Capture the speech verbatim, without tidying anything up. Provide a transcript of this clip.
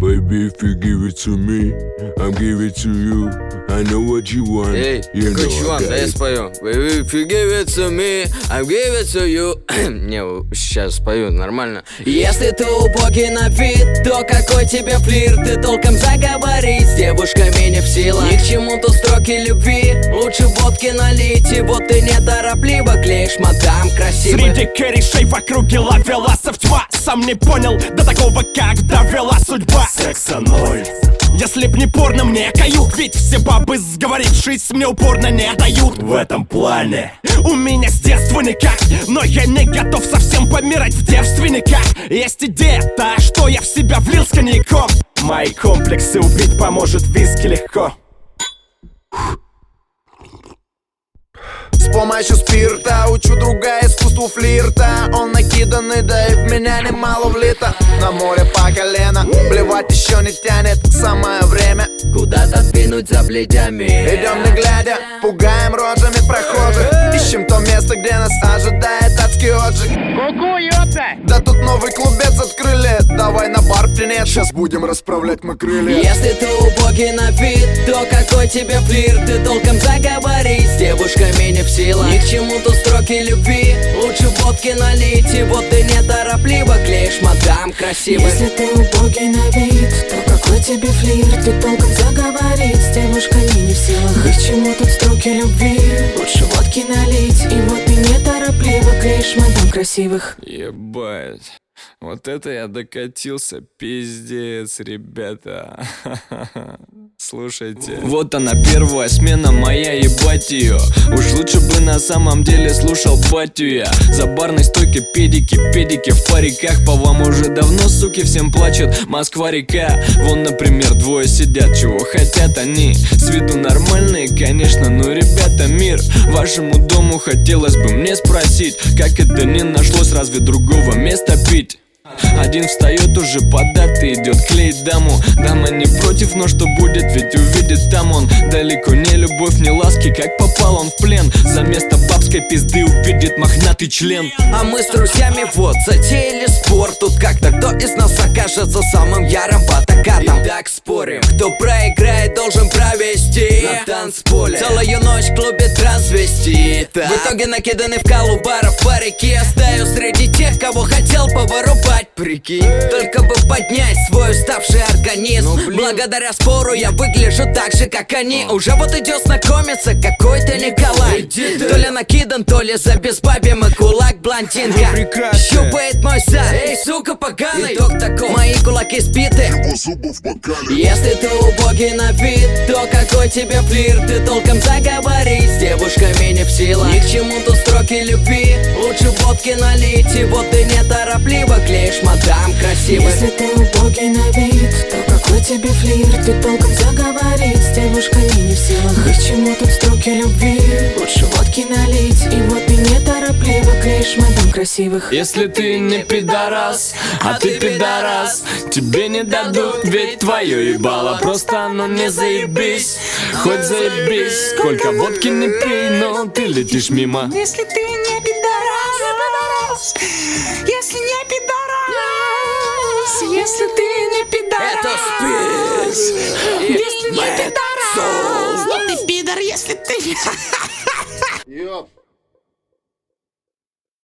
Baby, if you give it to me, I'm give it to you. I know what you want. Эй, you какой know чувак, да я спою. Baby, if you give it to me, I'm give it to you. Не, сейчас спою, нормально. Если ты убогий на вид, то какой тебе флирт? Ты толком заговорить с девушками не в силах. Ни к чему тут строки любви, лучше водки налить. И вот ты неторопливо клеишь мадам красивых. Среди корешей в округе ловеласов тьма. Сам не понял до такого, как довела судьба. Секса ноль. Если б не порно, мне каюк. Ведь все бабы, сговорившись, мне упорно не дают. В этом плане у меня с детства никак. Но я не готов совсем помирать в девственниках. Есть идея та, что я в себя влил с коньяком. Мои комплексы убить поможет виски легко. С помощью спирта учу друга искусству флирта. Он накиданный, да и в меня немало влито. На море по колено, плевать еще не тянет. Самое время куда-то двинуть за плетями. Идем не глядя, пугаем рожами прохожих. Ищем то место, где нас ожидает адский отжиг. Ку-ку, ёпта! Да тут новый клубец открыли. Давай на бар принять, сейчас будем расправлять мы крылья. Если ты убогий на вид, то какой тебе флирт? Ты толком заговорить с девушками не в силах. Ни к чему тут строки любви, лучше водки налить. И вот ты неторопливо клеишь мадам красивых. Если ты убогий на вид, то какой тебе флирт? Ты толком заговорить с девушками не в силах. Ни к чему тут строки любви, лучше водки налить. И вот ты неторопливо клеишь мадам красивых. Ебать, вот это я докатился, пиздец, ребята. Слушайте. Вот она, первая смена моя, ебать ее. Уж лучше бы на самом деле слушал батю я. За барной стойкой педики, педики в париках. По вам уже давно, суки, всем плачут Москва-река. Вон, например, двое сидят, чего хотят они. С виду нормальные, конечно, но, ребята, мир. Вашему дому хотелось бы мне спросить, как это не нашлось, разве другого места пить? Один встает уже податый, идет клеить даму. Дама не против, но что будет, ведь увидит там он. Далеко не любовь, не ласки, как попал он в плен. За место бабской пизды увидит мохнатый член. А мы с друзьями вот затеяли спор. Тут как-то кто из нас окажется самым ярым батакатом. Так спорим, кто проиграет, должен провести на танцполе целую ночь в клубе трансвестита. В итоге накиданы в калу баров парики. Остаюсь среди тех, кого хотел повырубать. Прикинь, только бы поднять свой уставший организм. Ну, благодаря спору я выгляжу так же, как они. Уже вот идет знакомиться какой-то Николай. То ли накидан, то ли за безбабьем и кулак блондинка. Щупает мой зад, эй, сука поганый. Итог такой, мои кулаки сбиты. Если ты убогий на вид, то какой тебе флирт? Ты толком заговорить с девушками не в силах. Ни к чему тут строки любви, лучше водки налить. И вот ты неторопливо клеишь мадам красивых. Если ты убогий на вид, то какой тебе флирт? Ты толком заговорить с девушками не в силах. Ни к чему тут строки любви, лучше водки налить. И вот ты неторопливо клеишь мадам красивых. Если ты не пидорас, а ты пидорас, тебе не дадут, ведь твое ебало просто оно не заебись. Хоть заебись, сколько водки не пей, но ты летишь мимо. Если ты не пидорас, если не пидорас, если ты не пидорас, это спис. если не пидорас, ну ты пидор, если ты